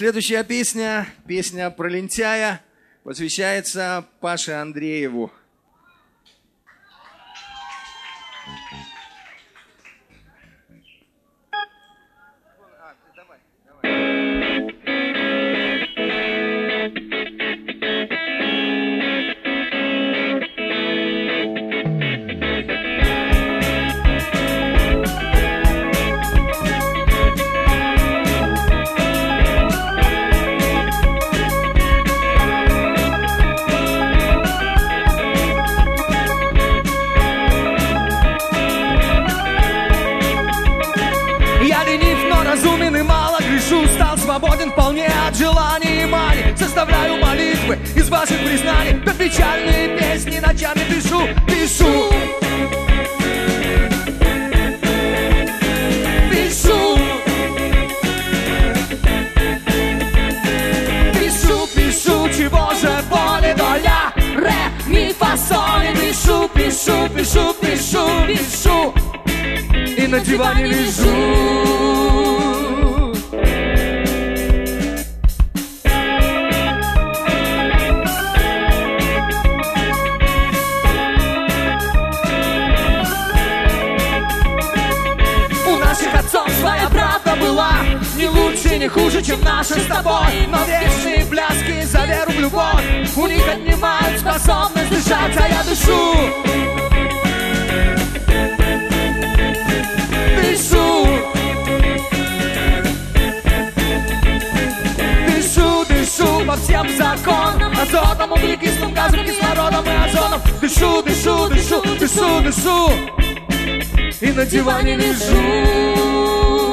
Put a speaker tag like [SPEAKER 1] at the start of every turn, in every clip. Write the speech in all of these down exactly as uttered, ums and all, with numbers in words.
[SPEAKER 1] Следующая песня, песня про лентяя, посвящается Паше Андрееву.
[SPEAKER 2] Свободен вполне от желаний и мани. Составляю молитвы из ваших признаний, как печальные песни ночами пишу, пишу. Пишу. Пишу, пишу, чего же поле доля, ре, ми, фа, соль. Пишу, пишу, пишу, пишу, пишу. И на диване лежу. Своя правда была не лучше, не хуже, чем наша с тобой. Но вечные пляски за веру в любовь у них отнимают способность дышать, а я дышу. Дышу. Дышу, дышу по всем законам, азотом, углекислым газом, кислородом и озоном. Дышу, дышу, дышу, дышу, дышу. И на диване лежу.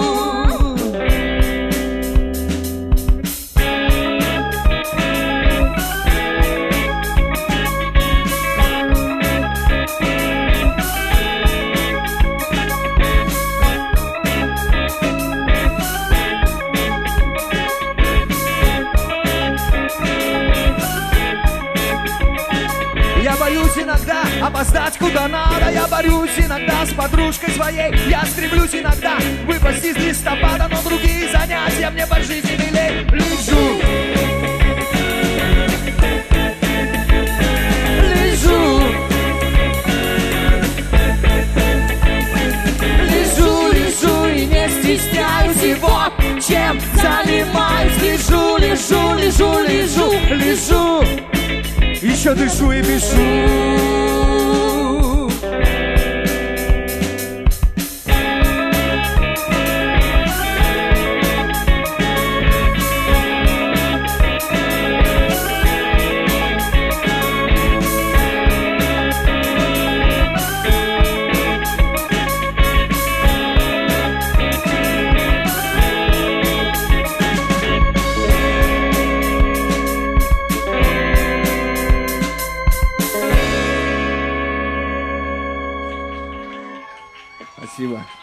[SPEAKER 2] Я боюсь иногда опоздать куда надо. Я борюсь иногда с подружкой своей. Я стремлюсь иногда выпасть из листопада, но другие занятия мне по жизни милей. Лежу. Лежу. Лежу, лежу и не стесняюсь его, чем занимаюсь. Лежу, лежу, лежу, лежу, лежу. Еще дышу и пишу.
[SPEAKER 1] Спасибо.